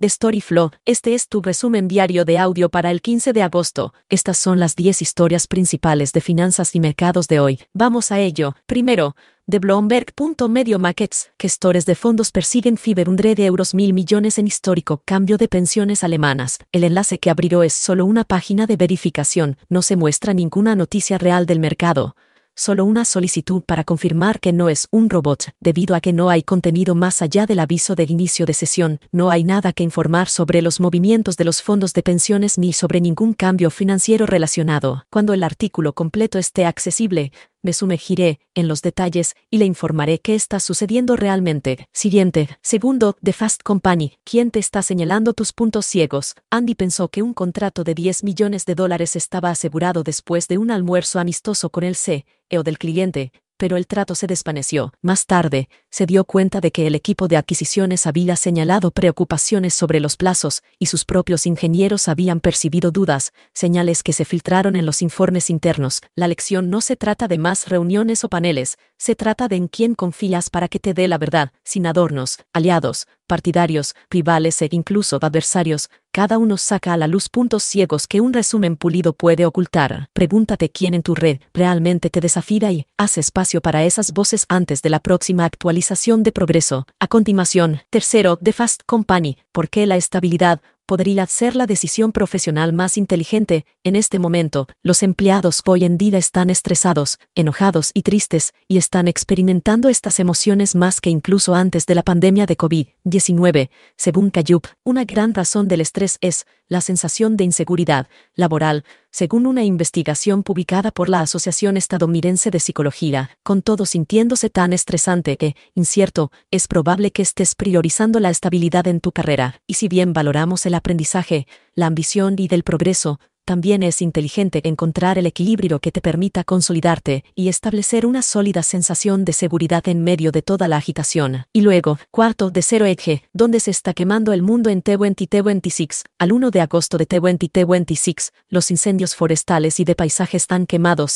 de Storyflow. Este es tu resumen diario de audio para el 15 de agosto. Estas son las 10 historias principales de finanzas y mercados de hoy. Vamos a ello. Primero, de Bloomberg.medio Markets, gestores de fondos persiguen €100 en histórico cambio de pensiones alemanas. El enlace que abrió es solo una página de verificación, no se muestra ninguna noticia real del mercado. Solo una solicitud para confirmar que no es un robot. Debido a que no hay contenido más allá del aviso de inicio de sesión, no hay nada que informar sobre los movimientos de los fondos de pensiones ni sobre ningún cambio financiero relacionado. Cuando el artículo completo esté accesible, me sumergiré en los detalles y le informaré qué está sucediendo realmente. Siguiente. Segundo, The Fast Company. ¿Quién te está señalando tus puntos ciegos? Andy pensó que un contrato de $10 millones estaba asegurado después de un almuerzo amistoso con el CEO del cliente, pero el trato se desvaneció. Más tarde, se dio cuenta de que el equipo de adquisiciones había señalado preocupaciones sobre los plazos y sus propios ingenieros habían percibido dudas, señales que se filtraron en los informes internos. La lección no se trata de más reuniones o paneles, se trata de en quién confías para que te dé la verdad, sin adornos, aliados, partidarios, rivales e incluso adversarios. Cada uno saca a la luz puntos ciegos que un resumen pulido puede ocultar. Pregúntate quién en tu red realmente te desafía y haz espacio para esas voces antes de la próxima actualización de progreso. A continuación, tercero, The Fast Company. ¿Por qué la estabilidad podría ser la decisión profesional más inteligente? En este momento, los empleados hoy en día están estresados, enojados y tristes, y están experimentando estas emociones más que incluso antes de la pandemia de COVID-19. Según Kayub, una gran razón del estrés es la sensación de inseguridad laboral, según una investigación publicada por la Asociación Estadounidense de Psicología. Con todo sintiéndose tan estresante e incierto, es probable que estés priorizando la estabilidad en tu carrera. Y si bien valoramos el aprendizaje, la ambición y del progreso, también es inteligente encontrar el equilibrio que te permita consolidarte y establecer una sólida sensación de seguridad en medio de toda la agitación. Y luego, cuarto, de Zero Edge, donde se está quemando el mundo en T20T26. Al 1 de agosto de T20T26, los incendios forestales y de paisajes han quemado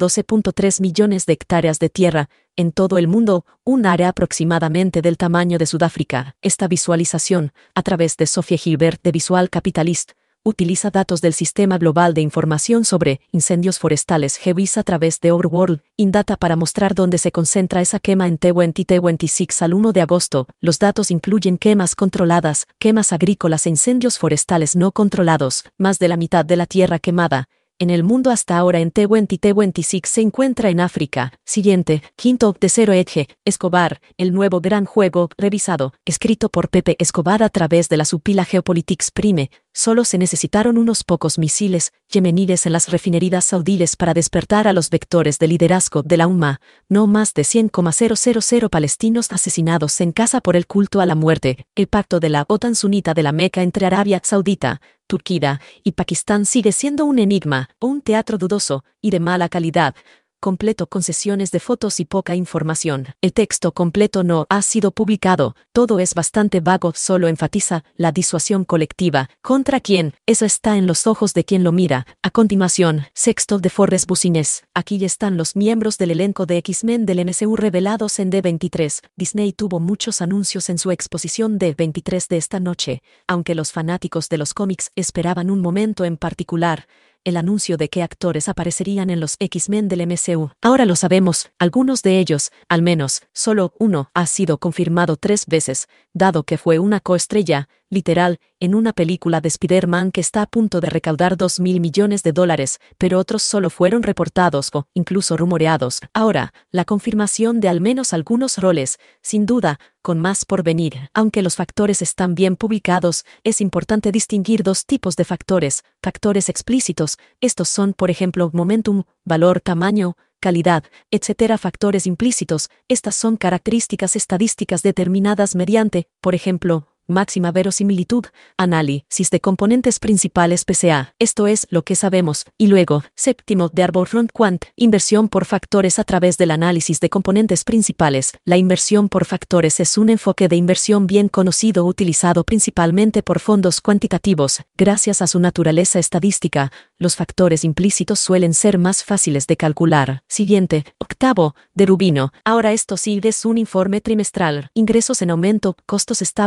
112.3 millones de hectáreas de tierra en todo el mundo, un área aproximadamente del tamaño de Sudáfrica. Esta visualización, a través de Sophie Gilbert de Visual Capitalist, utiliza datos del Sistema Global de Información sobre Incendios Forestales GEWIS a través de Overworld Indata para mostrar dónde se concentra esa quema en T20T26 al 1 de agosto. Los datos incluyen quemas controladas, quemas agrícolas e incendios forestales no controlados. Más de la mitad de la tierra quemada en el mundo hasta ahora en T20T26 se encuentra en África. Siguiente, quinto, de Zero Edge, Escobar, el nuevo gran juego revisado, escrito por Pepe Escobar a través de la supila Geopolitics Prime. Solo se necesitaron unos pocos misiles yemeníes en las refinerías saudíes para despertar a los vectores de liderazgo de la UMA. No más de 100,000 palestinos asesinados en casa por el culto a la muerte. El pacto de la OTAN sunita de la Meca entre Arabia Saudita, Turquía y Pakistán sigue siendo un enigma, o un teatro dudoso y de mala calidad, completo con sesiones de fotos y poca información. El texto completo no ha sido publicado, todo es bastante vago, solo enfatiza la disuasión colectiva. ¿Contra quién? Eso está en los ojos de quien lo mira. A continuación, sexto, de Forrest Business. Aquí están los miembros del elenco de X-Men del MCU revelados en D23. Disney tuvo muchos anuncios en su exposición D23 de esta noche, aunque los fanáticos de los cómics esperaban un momento en particular: el anuncio de qué actores aparecerían en los X-Men del MCU. Ahora lo sabemos, algunos de ellos, al menos, solo uno, ha sido confirmado 3 veces, dado que fue una coestrella, literal, en una película de Spider-Man que está a punto de recaudar $2.000 millones, pero otros solo fueron reportados o incluso rumoreados. Ahora, la confirmación de al menos algunos roles, sin duda, con más por venir. Aunque los factores están bien publicados, es importante distinguir 2 tipos de factores. Factores explícitos, estos son, por ejemplo, momentum, valor, tamaño, calidad, etc. Factores implícitos, estas son características estadísticas determinadas mediante, por ejemplo, máxima verosimilitud, análisis de componentes principales PCA. Esto es lo que sabemos. Y luego, séptimo, de Arborfront Quant, inversión por factores a través del análisis de componentes principales. La inversión por factores es un enfoque de inversión bien conocido utilizado principalmente por fondos cuantitativos. Gracias a su naturaleza estadística, los factores implícitos suelen ser más fáciles de calcular. Siguiente, octavo, de Rubino. Ahora esto sí es un informe trimestral. Ingresos en aumento, costos estables,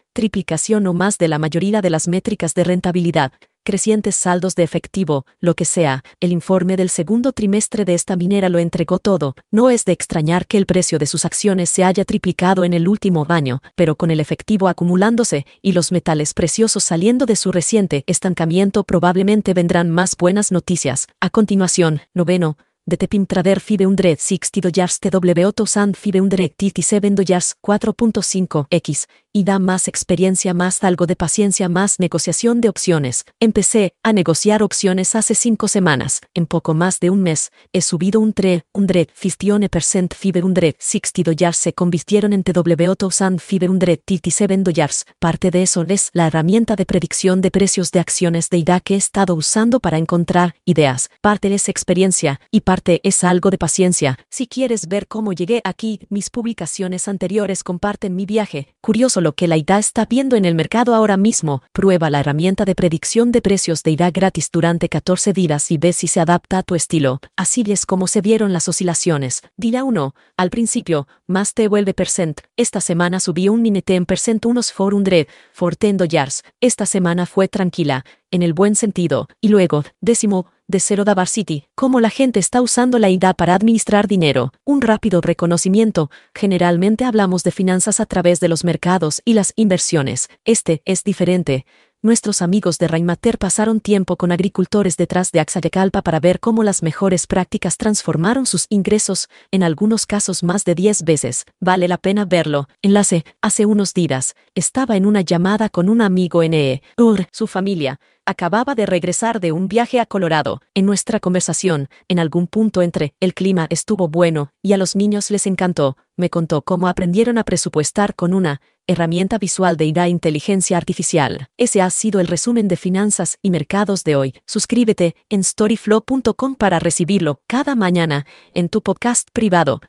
triplicación o más de la mayoría de las métricas de rentabilidad, crecientes saldos de efectivo, lo que sea. El informe del segundo trimestre de esta minera lo entregó todo. No es de extrañar que el precio de sus acciones se haya triplicado en el último año, pero con el efectivo acumulándose y los metales preciosos saliendo de su reciente estancamiento probablemente vendrán más buenas noticias. A continuación, noveno. De Tepim Trader $560 TW Sand $500 $7 4.5x. Y da más experiencia, más algo de paciencia, más negociación de opciones. Empecé a negociar opciones hace 5 semanas. En poco más de un mes, he subido un 15% $560 se convirtieron en TW Sand $500 Parte de eso es la herramienta de predicción de precios de acciones de IDA que he estado usando para encontrar ideas. Parte es experiencia y parte es algo de paciencia. Si quieres ver cómo llegué aquí, mis publicaciones anteriores comparten mi viaje. Curioso lo que la IDA está viendo en el mercado ahora mismo. Prueba la herramienta de predicción de precios de IDA gratis durante 14 días y ve si se adapta a tu estilo. Así es como se vieron las oscilaciones. Día 1. Al principio, más te vuelve %. Esta semana subió un minete en % unos $410. Esta semana fue tranquila, en el buen sentido. Y luego, décimo, de Zero Davar City, cómo la gente está usando la IDA para administrar dinero. Un rápido reconocimiento. Generalmente hablamos de finanzas a través de los mercados y las inversiones. Este es diferente. Nuestros amigos de Rainmater pasaron tiempo con agricultores detrás de Axayacalpa para ver cómo las mejores prácticas transformaron sus ingresos, en algunos casos más de 10 veces. Vale la pena verlo. Enlace. Hace unos días, estaba en una llamada con un amigo su familia acababa de regresar de un viaje a Colorado. En nuestra conversación, en algún punto el clima estuvo bueno y a los niños les encantó. Me contó cómo aprendieron a presupuestar con una herramienta visual de IDA inteligencia artificial. Ese ha sido el resumen de finanzas y mercados de hoy. Suscríbete en storyflow.com para recibirlo cada mañana en tu podcast privado.